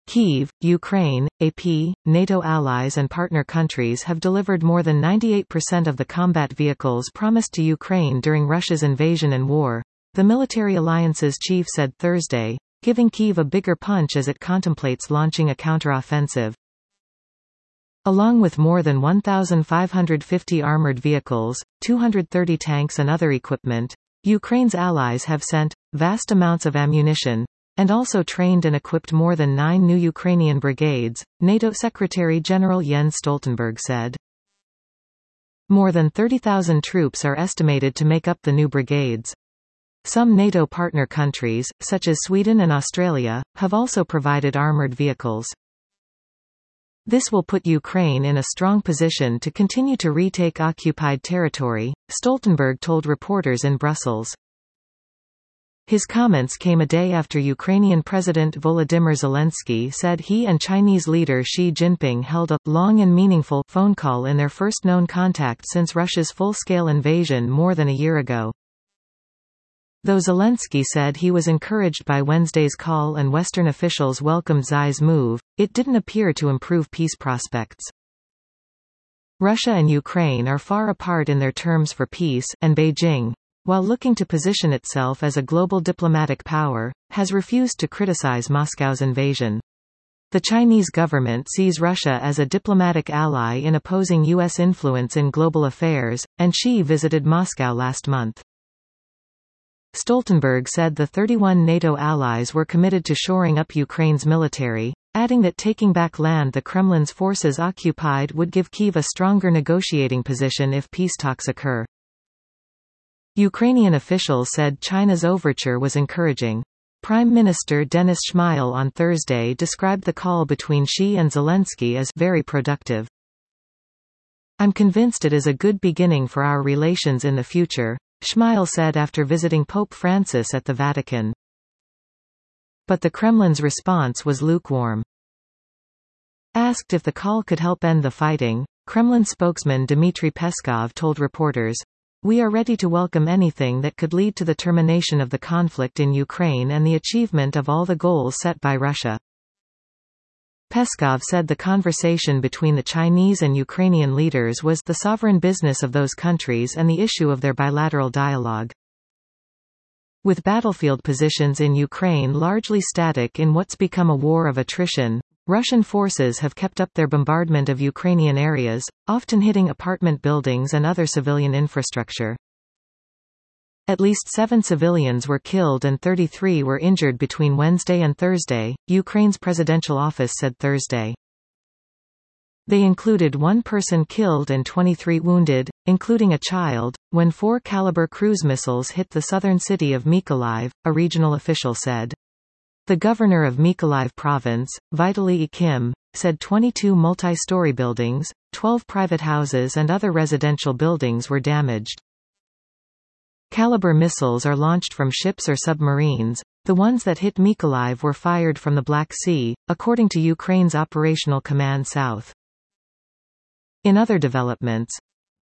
Kyiv, Ukraine, AP, NATO allies and partner countries have delivered more than 98% of the combat vehicles promised to Ukraine during Russia's invasion and war, the military alliance's chief said Thursday, giving Kyiv a bigger punch as it contemplates launching a counteroffensive. Along with more than 1,550 armored vehicles, 230 tanks and other equipment, Ukraine's allies have sent vast amounts of ammunition, and also trained and equipped more than 9 new Ukrainian brigades, NATO Secretary-General Jens Stoltenberg said. More than 30,000 troops are estimated to make up the new brigades. Some NATO partner countries, such as Sweden and Australia, have also provided armored vehicles. This will put Ukraine in a strong position to continue to retake occupied territory, Stoltenberg told reporters in Brussels. His comments came a day after Ukrainian President Volodymyr Zelensky said he and Chinese leader Xi Jinping held a long and meaningful phone call in their first known contact since Russia's full-scale invasion more than a year ago. Though Zelensky said he was encouraged by Wednesday's call and Western officials welcomed Xi's move, it didn't appear to improve peace prospects. Russia and Ukraine are far apart in their terms for peace, and Beijing, while looking to position itself as a global diplomatic power, has refused to criticize Moscow's invasion. The Chinese government sees Russia as a diplomatic ally in opposing U.S. influence in global affairs, and Xi visited Moscow last month. Stoltenberg said the 31 NATO allies were committed to shoring up Ukraine's military, adding that taking back land the Kremlin's forces occupied would give Kyiv a stronger negotiating position if peace talks occur. Ukrainian officials said China's overture was encouraging. Prime Minister Denis Shmyhal on Thursday described the call between Xi and Zelensky as very productive. "I'm convinced it is a good beginning for our relations in the future," Shmyhal said after visiting Pope Francis at the Vatican. But the Kremlin's response was lukewarm. Asked if the call could help end the fighting, Kremlin spokesman Dmitry Peskov told reporters, "We are ready to welcome anything that could lead to the termination of the conflict in Ukraine and the achievement of all the goals set by Russia." Peskov said the conversation between the Chinese and Ukrainian leaders was the sovereign business of those countries and the issue of their bilateral dialogue. With battlefield positions in Ukraine largely static in what's become a war of attrition, Russian forces have kept up their bombardment of Ukrainian areas, often hitting apartment buildings and other civilian infrastructure. At least 7 civilians were killed and 33 were injured between Wednesday and Thursday, Ukraine's presidential office said Thursday. They included 1 person killed and 23 wounded, including a child, when 4-caliber cruise missiles hit the southern city of Mykolaiv, a regional official said. The governor of Mykolaiv province, Vitaly Ikim, said 22 multi-story buildings, 12 private houses and other residential buildings were damaged. Caliber missiles are launched from ships or submarines. The ones that hit Mykolaiv were fired from the Black Sea, according to Ukraine's Operational Command South. In other developments,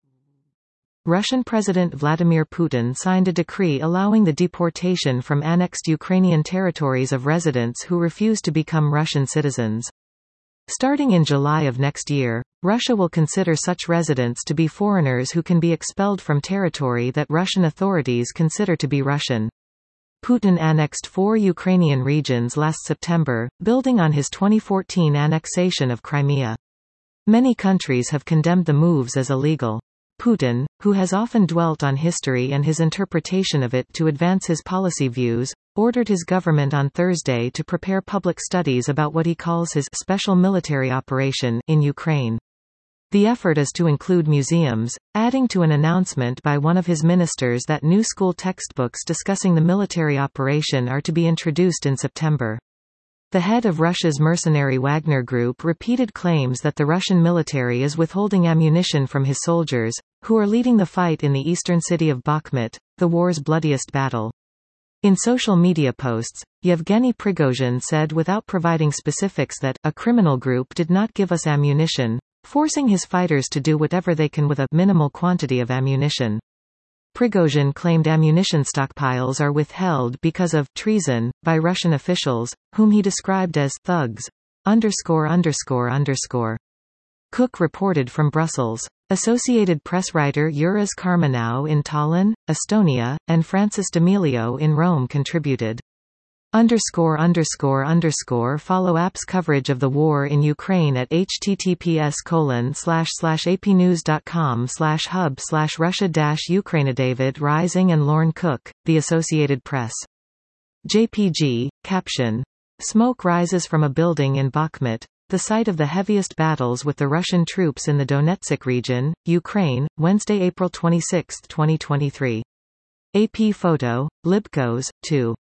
Russian President Vladimir Putin signed a decree allowing the deportation from annexed Ukrainian territories of residents who refuse to become Russian citizens. Starting in July of next year, Russia will consider such residents to be foreigners who can be expelled from territory that Russian authorities consider to be Russian. Putin annexed 4 Ukrainian regions last September, building on his 2014 annexation of Crimea. Many countries have condemned the moves as illegal. Putin, who has often dwelt on history and his interpretation of it to advance his policy views, ordered his government on Thursday to prepare public studies about what he calls his special military operation in Ukraine. The effort is to include museums, adding to an announcement by one of his ministers that new school textbooks discussing the military operation are to be introduced in September. The head of Russia's mercenary Wagner Group repeated claims that the Russian military is withholding ammunition from his soldiers, who are leading the fight in the eastern city of Bakhmut, the war's bloodiest battle. In social media posts, Yevgeny Prigozhin said without providing specifics that a criminal group did not give us ammunition, forcing his fighters to do whatever they can with a minimal quantity of ammunition. Prigozhin claimed ammunition stockpiles are withheld because of treason by Russian officials, whom he described as thugs, Cook reported from Brussels. Associated Press writer Juris Karmanau in Tallinn, Estonia, and Francis D'Amelio in Rome contributed. Follow app's coverage of the war in Ukraine at https://apnews.com/hub/Russia-Ukraine. David Rising and Lorne Cook, The Associated Press. JPG, caption. Smoke rises from a building in Bakhmut, the site of the heaviest battles with the Russian troops in the Donetsk region, Ukraine, Wednesday, April 26, 2023. AP photo, Libcos, 2.